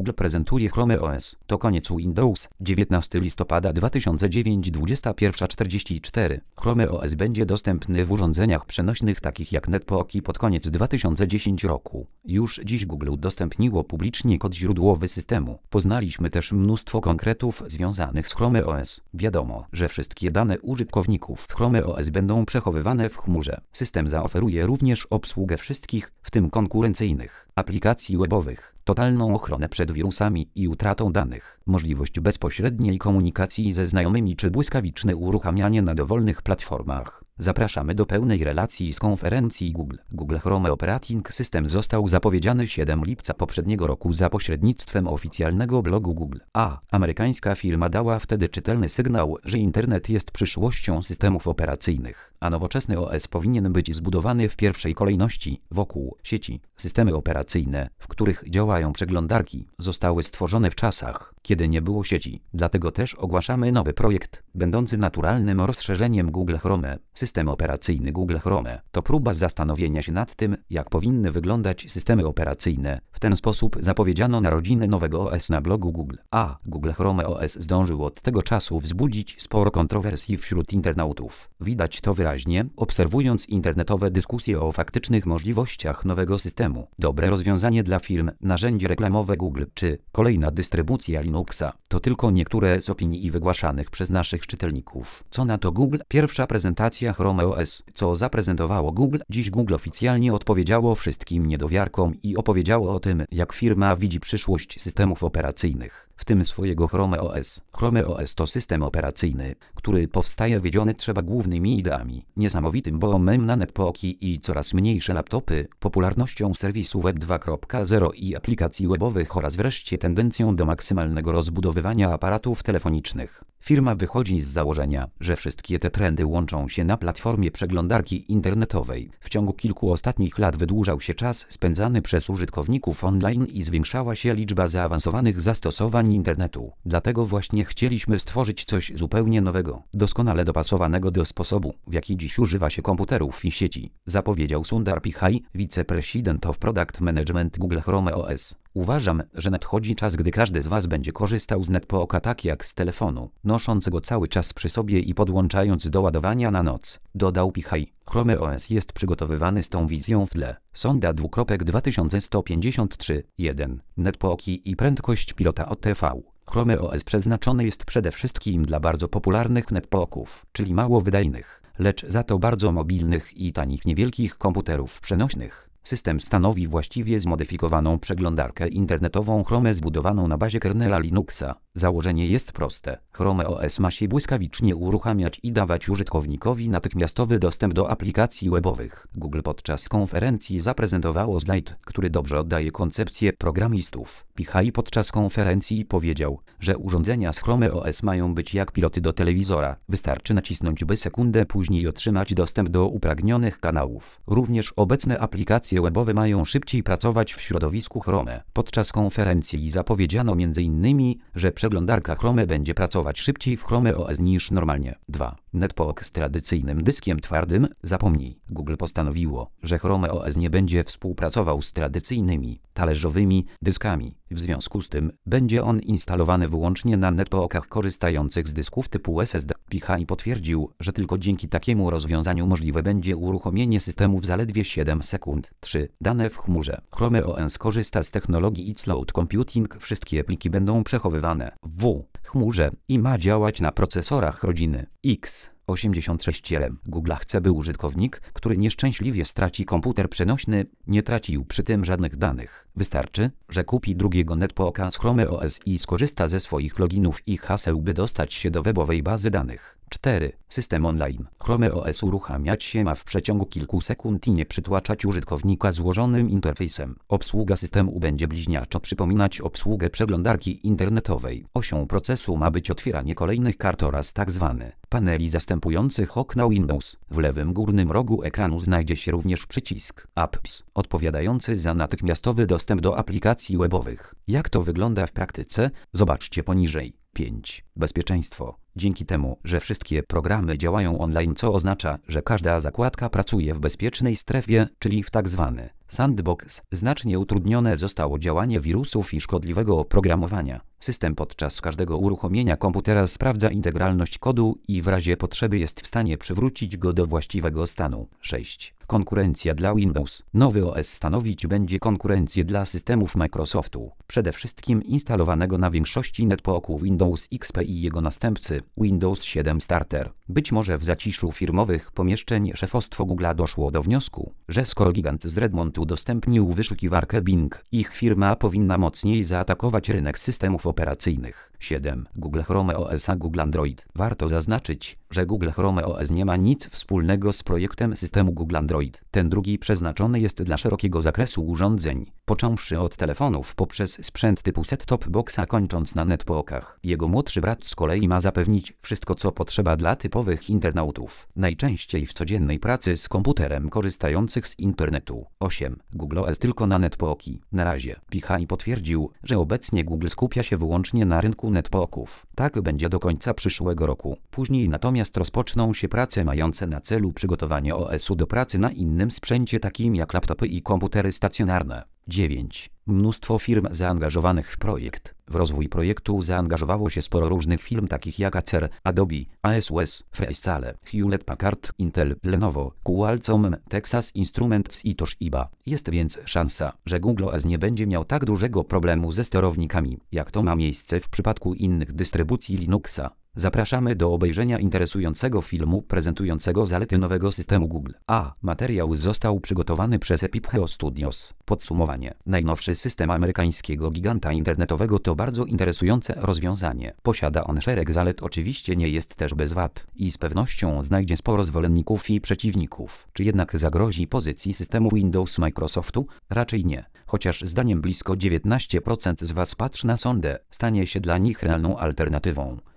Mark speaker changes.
Speaker 1: Google prezentuje Chrome OS. To koniec Windows. 19 listopada 2009, 21:44. Chrome OS będzie dostępny w urządzeniach przenośnych takich jak netbooki pod koniec 2010 roku. Już dziś Google udostępniło publicznie kod źródłowy systemu. Poznaliśmy też mnóstwo konkretów związanych z Chrome OS. Wiadomo, że wszystkie dane użytkowników w Chrome OS będą przechowywane w chmurze. System zaoferuje również obsługę wszystkich, w tym konkurencyjnych, aplikacji webowych, totalną ochronę przed wirusami i utratą danych, możliwość bezpośredniej komunikacji ze znajomymi czy błyskawiczne uruchamianie na dowolnych platformach. Zapraszamy do pełnej relacji z konferencji Google. Google Chrome Operating System został zapowiedziany 7 lipca poprzedniego roku za pośrednictwem oficjalnego blogu Google. Amerykańska firma dała wtedy czytelny sygnał, że internet jest przyszłością systemów operacyjnych, a nowoczesny OS powinien być zbudowany w pierwszej kolejności wokół sieci. Systemy operacyjne, w których działają przeglądarki, zostały stworzone w czasach, kiedy nie było sieci. Dlatego też ogłaszamy nowy projekt, będący naturalnym rozszerzeniem Google Chrome. System operacyjny Google Chrome to próba zastanowienia się nad tym, jak powinny wyglądać systemy operacyjne. W ten sposób zapowiedziano narodziny nowego OS na blogu Google. Google Chrome OS zdążył od tego czasu wzbudzić sporo kontrowersji wśród internautów. Widać to wyraźnie, obserwując internetowe dyskusje o faktycznych możliwościach nowego systemu. Dobre rozwiązanie dla firm, narzędzie reklamowe Google czy kolejna dystrybucja Linuxa. To tylko niektóre z opinii i wygłaszanych przez naszych czytelników. Co na to Google? Pierwsza prezentacja Chrome OS. Co zaprezentowało Google? Dziś Google oficjalnie odpowiedziało wszystkim niedowiarkom i opowiedziało o tym, jak firma widzi przyszłość systemów operacyjnych, w tym swojego Chrome OS. Chrome OS to system operacyjny, który powstaje wiedziony trzeba głównymi ideami, niesamowitym boomem na netbooki i coraz mniejsze laptopy, popularnością serwisu Web 2.0 i aplikacji webowych oraz wreszcie tendencją do maksymalnego rozbudowywania aparatów telefonicznych. Firma wychodzi z założenia, że wszystkie te trendy łączą się na platformie przeglądarki internetowej. W ciągu kilku ostatnich lat wydłużał się czas spędzany przez użytkowników online i zwiększała się liczba zaawansowanych zastosowań internetu. Dlatego właśnie chcieliśmy stworzyć coś zupełnie nowego, doskonale dopasowanego do sposobu, w jaki dziś używa się komputerów i sieci, zapowiedział Sundar Pichai, wiceprezydent of Product Management Google Chrome OS. Uważam, że nadchodzi czas, gdy każdy z Was będzie korzystał z netbooka tak jak z telefonu, nosząc go cały czas przy sobie i podłączając do ładowania na noc, dodał Pichai. Chrome OS jest przygotowywany z tą wizją w tle. Sonda 2153.1. Netbooki i prędkość pilota OTV. Chrome OS przeznaczony jest przede wszystkim dla bardzo popularnych netbooków, czyli mało wydajnych, lecz za to bardzo mobilnych i tanich niewielkich komputerów przenośnych. System stanowi właściwie zmodyfikowaną przeglądarkę internetową Chrome zbudowaną na bazie kernela Linuxa. Założenie jest proste. Chrome OS ma się błyskawicznie uruchamiać i dawać użytkownikowi natychmiastowy dostęp do aplikacji webowych. Google podczas konferencji zaprezentowało slajd, który dobrze oddaje koncepcję programistów. Pichai podczas konferencji powiedział, że urządzenia z Chrome OS mają być jak piloty do telewizora. Wystarczy nacisnąć by sekundę później i otrzymać dostęp do upragnionych kanałów. Również obecne aplikacje webowe mają szybciej pracować w środowisku Chrome. Podczas konferencji zapowiedziano m.in., że przeglądarka Chrome będzie pracować szybciej w Chrome OS niż normalnie. 2. Netbook z tradycyjnym dyskiem twardym. Zapomnij. Google postanowiło, że Chrome OS nie będzie współpracował z tradycyjnymi, talerzowymi dyskami. W związku z tym będzie on instalowany wyłącznie na netbookach korzystających z dysków typu SSD. Pichai potwierdził, że tylko dzięki takiemu rozwiązaniu możliwe będzie uruchomienie systemu w zaledwie 7 sekund. 3. Dane w chmurze. Chrome OS korzysta z technologii Cloud Computing. Wszystkie pliki będą przechowywane w chmurze i ma działać na procesorach rodziny x86. Google chce, by użytkownik, który nieszczęśliwie straci komputer przenośny, nie tracił przy tym żadnych danych. Wystarczy, że kupi drugiego netbooka z Chrome OS i skorzysta ze swoich loginów i haseł, by dostać się do webowej bazy danych. 4. System online. Chrome OS uruchamiać się ma w przeciągu kilku sekund i nie przytłaczać użytkownika złożonym interfejsem. Obsługa systemu będzie bliźniaczo przypominać obsługę przeglądarki internetowej. Osią procesu ma być otwieranie kolejnych kart oraz tzw. paneli zastępujących okna Windows. W lewym górnym rogu ekranu znajdzie się również przycisk Apps, odpowiadający za natychmiastowy dostęp do aplikacji webowych. Jak to wygląda w praktyce? Zobaczcie poniżej. 5. Bezpieczeństwo. Dzięki temu, że wszystkie programy działają online, co oznacza, że każda zakładka pracuje w bezpiecznej strefie, czyli w tzw. sandbox, znacznie utrudnione zostało działanie wirusów i szkodliwego oprogramowania. System podczas każdego uruchomienia komputera sprawdza integralność kodu i w razie potrzeby jest w stanie przywrócić go do właściwego stanu. 6. Konkurencja dla Windows. Nowy OS stanowić będzie konkurencję dla systemów Microsoftu, przede wszystkim instalowanego na większości netbooków Windows XP i jego następcy, Windows 7 Starter. Być może w zaciszu firmowych pomieszczeń szefostwo Google'a doszło do wniosku, że skoro gigant z Redmond udostępnił wyszukiwarkę Bing, ich firma powinna mocniej zaatakować rynek systemów operacyjnych. 7. Google Chrome OS a Google Android. Warto zaznaczyć, że Google Chrome OS nie ma nic wspólnego z projektem systemu Google Android. Ten drugi przeznaczony jest dla szerokiego zakresu urządzeń, począwszy od telefonów poprzez sprzęt typu set-top box a kończąc na netbookach. Jego młodszy brat z kolei ma zapewnić wszystko, co potrzeba dla typowych internautów, najczęściej w codziennej pracy z komputerem korzystających z internetu. 8. Google OS tylko na netbooki. Na razie Pichai potwierdził, że obecnie Google skupia się wyłącznie na rynku netbooków. Tak będzie do końca przyszłego roku. Później natomiast rozpoczną się prace mające na celu przygotowanie OS-u do pracy na innym sprzęcie takim jak laptopy i komputery stacjonarne. 9. Mnóstwo firm zaangażowanych w projekt. W rozwój projektu zaangażowało się sporo różnych firm takich jak Acer, Adobe, ASUS, Freescale, Hewlett Packard, Intel, Lenovo, Qualcomm, Texas Instruments i Toshiba. Jest więc szansa, że Google OS nie będzie miał tak dużego problemu ze sterownikami, jak to ma miejsce w przypadku innych dystrybucji Linuxa. Zapraszamy do obejrzenia interesującego filmu prezentującego zalety nowego systemu Google. Materiał został przygotowany przez Epipheo Studios. Podsumowanie. Najnowszy system amerykańskiego giganta internetowego to bardzo interesujące rozwiązanie. Posiada on szereg zalet, oczywiście nie jest też bez wad i z pewnością znajdzie sporo zwolenników i przeciwników. Czy jednak zagrozi pozycji systemu Windows Microsoftu? Raczej nie. Chociaż zdaniem blisko 19% z Was patrzy na sondę, stanie się dla nich realną alternatywą.